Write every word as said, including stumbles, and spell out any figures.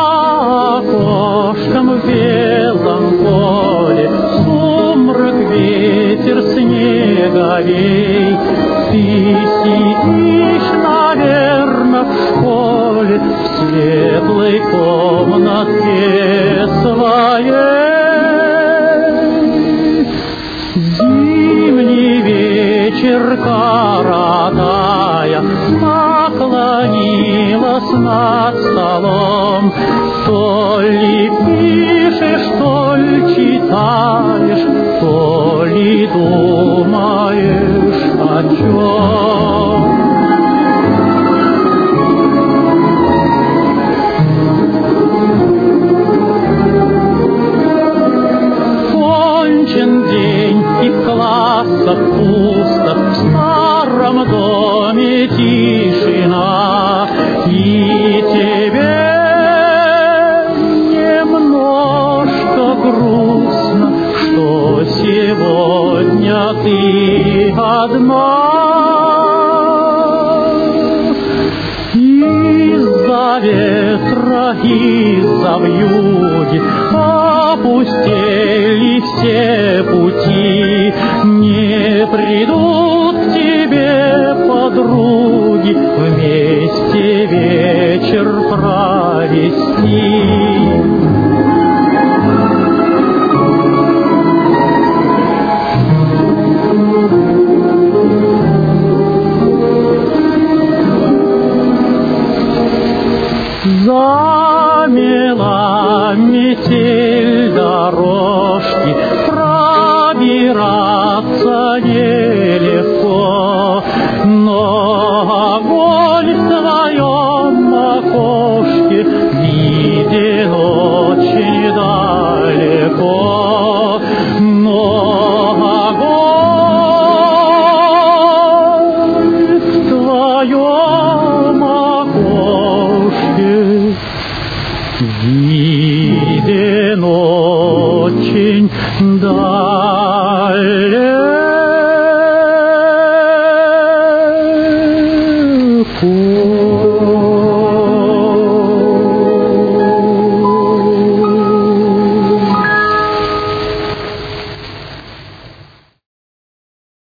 окошком в белом поле сумрак, ветер, снеговей. Ты сидишь, наверно, в школе, в светлой комнатке своей. Зимний вечер, коротая, наклонилась над столом. То ли пишешь, то ли читаешь, то ли думаешь о чем. Кончен день, и в классах пусто, в старом доме тишина, и тебе немножко грустно, что сегодня ты одна. Из-за ветра, из-за вьюги опустели все пути, не придут к тебе подруги вместе вечер провести. Замела метель дорожки, пробираться нелегко, но огонь в твоем окошке виден очень далеко. Но огонь в твоем окошке виден очень далеко.